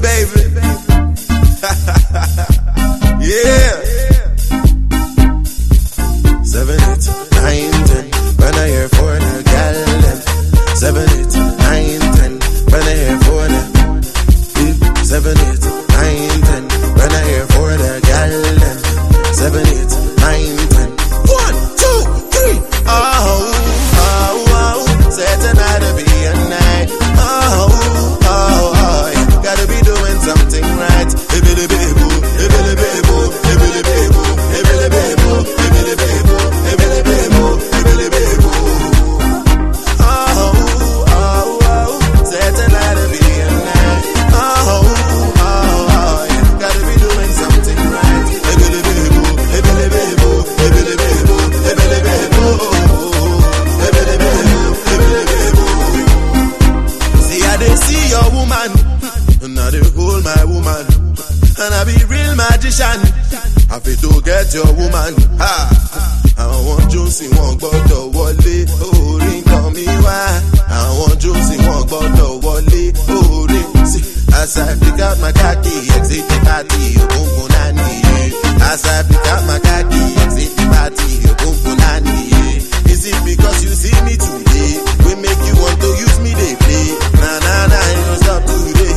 baby. Yeah. 7, 8, 9, 10. When I hear for the gal them. 7, 8, 9, 10. When I hear for the 7, 8, 9, 10. When I hear for the gal them. 7, 8, 9, 10. 1, 2, 3. Oh, oh, oh. Say tonight to be a night. Oh, oh, oh. Gotta be doing something right. Ibili baby, ibili baby, ibili baby, ibili baby, ibili baby, ibili baby, ibili baby. Oh, oh, oh. Say tonight to be a night. Oh, oh, oh. Gotta be doing something right. Ibili baby, ibili baby, ibili baby, ibili baby, ibili baby, ibili baby. See, I didn't see your woman. And I dey hold my woman, and I be real magician. I fit to get your woman. Ha! Àwọn Josie wọn gbọ́dọ̀ wọlé, orí nǹkan mi wá. Àwọn Josie wọn gbọ́dọ̀ wọlé, orí sí. As I pick out my khaki, exit the party, ogungun nani ye. As I pick out my khaki, exit the party, ogungun nani ye. Is it because you see me today? We make you want to use me, they play. Nah, nah, nah, you don't stop today.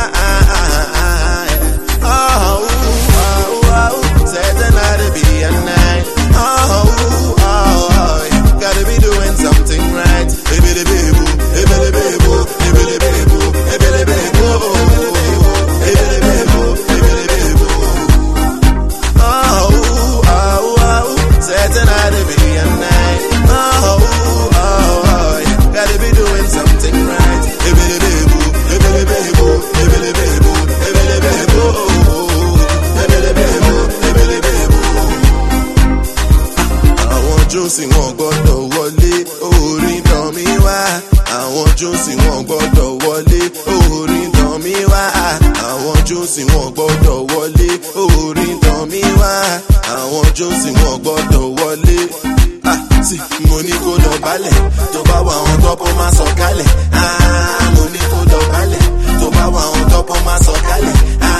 Oh, oh, oh, say tonight to be a night. Oh, oh, oh, gotta be doing something right. Ibili baby, ibili baby, ibili baby, ibili baby, ibili baby, ibili baby. Oh, oh, oh, say tonight to be a night. Oh, oh, oh, gotta be doing something right. Ibili baby, ibili baby, ibili baby. Josie wọn gbọ́dọ̀ wọlé, orí tàn mí wá. Àwọn Josie wọn gbọ́dọ̀ wọlé, orí tàn mí wá. Àwọn Josie wọn gbọ́dọ̀ wọlé, orí tàn mí wá. Àwọn Josie wọn gbọ́dọ̀ wọlé. Sí, mo ní kó dọ̀bálẹ̀, tó bá wà àwọn tọ́pọ̀ máa sọ̀ kálẹ̀. Mo ní kó dọ̀bálẹ̀, tó bá wà àwọn tọ́pọ̀ máa sọ̀ kálẹ̀.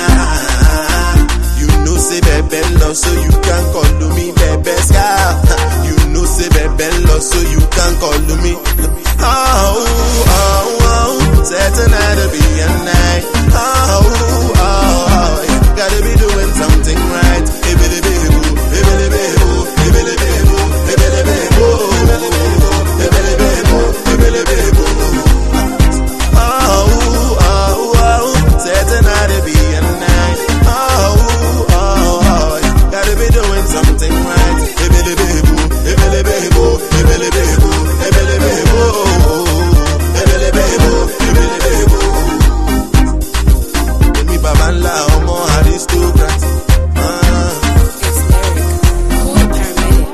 You know say bebe love, so you can call me bebe scar. You know say bebe love, so you can call me. Oh, oh, oh, say tonight to be a night. Oh, oh, oh, gotta be doing something right. Ibili baby, ibili baby, ibili baby, ibili baby, ibili baby, ibili baby. Oh, oh, oh, say tonight to be a night. Oh, oh, gotta be doing something right. Ibili baby, ibili baby, ibili baby, ibili baby, ibili baby, ibili baby. Emi baba ńlá ọmọ aristocrat. It's lyric, cool paramedic.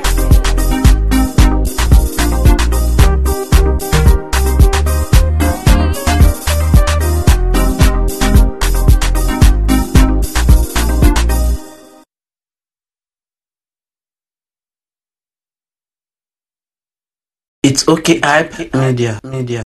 It's okay, hype media.